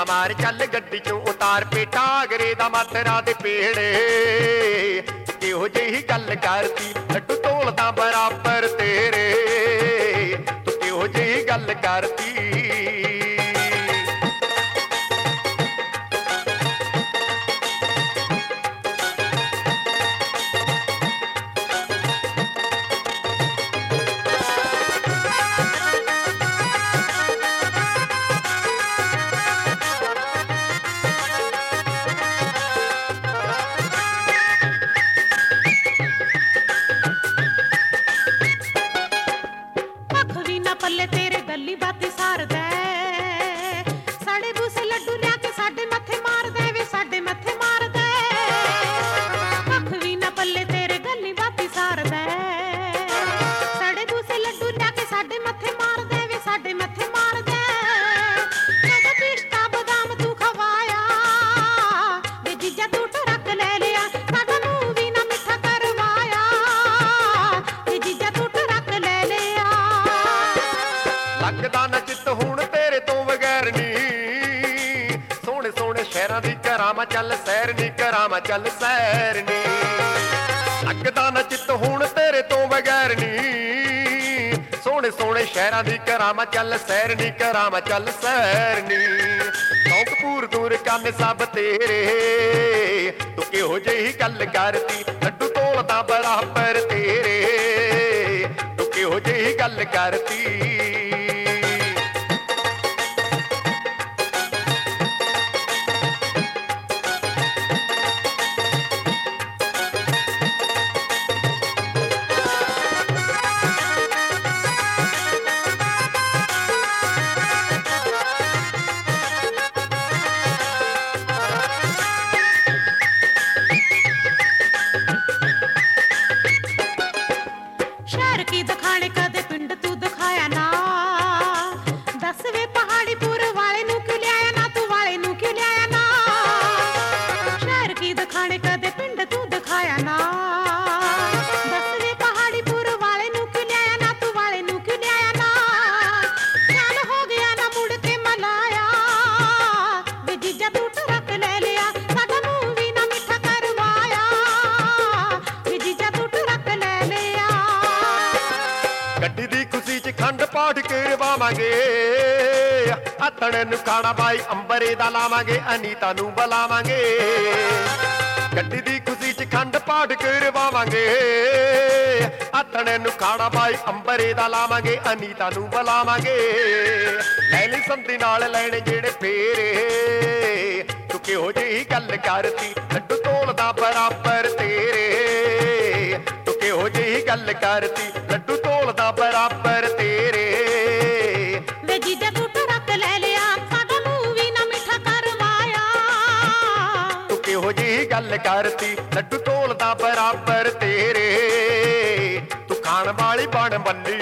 मार चल गड्डी चों उतार पेटा आगरे दा माथरा दे पेड़े किहो जेही गल करती लड्डू तोलदा बराबर तेरे तू किहो जेही गल करती पल्ले तेरे गली बाती सार दे साढ़े बूसे लड्डू लिया के साडे मथे मार दे वे साडे मथे मार दे कख भी ना पल्ले तेरे गली बाती सार दे साढ़े बूसे लड्डू लिया के साडे मथे मार दे वे साडे मथे मार दे मेरा पिस्ता बादाम तू खवाया वे जीजा तू टरक ले लिया साडा मुंह भी ना मिठा करवाया वे जीजा तू टरक ले लिया लगदा ना चित हुण तेरे तो बगैर नी सोहणे सोहणे शहरां दी करां मैं चल सैर नी करां मैं चल सैर नी लगदा ना चित हुण तेरे तो बगैर नी सोहणे सोहणे शहरां दी करां मैं चल सैर नी करां मैं चल सैर नी शौक पूर दूर कन सब तेरे तू किहो जेही गल करती लड्डू तोलदा बराबर तेरे तू किहो जेही गल करती शहर की दिखाने कदे पिंड तू दिखाया ना दस वे पहाड़ीपुर वाले नू क्यों लियाया ना तू वाले नू क्यों लियाया ना शहर की दिखाने कदे पिंड तू दिखाया ना दस वे पहाड़ीपुर वाले नू क्यों लियाया ना तू वाले नू क्यों लियाया ना ख्याल हो गया ना मुड़ के मलाया वे जीजा तू टरक ले लिया साडा मुंह भी ना मिठा करवाया वे जीजा तू टरक ले लिया गड्डी दी खुशी च खंड पाठ करवावांगे आथणे नूं खाना बाई अंबरे दा लावांगे अनीता नूं बुलावांगे गड्डी दी खुशी च खंड पाठ करवावांगे आथणे नूं खाना बाई अंबरे दा लावांगे अनीता नूं बुलावांगे लैली संधी नाल लैणे जेड़े फेरे तू किहो जेही गल करती लड्डू तोलदा बराबर तेरे तू किहो जेही गल करती लड्डू तोलदा बराबर तेरे वे जीजा तू टरक ले लिया साडा मुंह भी ना मिठा करवाया तू किहो जेही गल करती लड्डू तोलदा बराबर तेरे तू खाण वाली बण बन्नी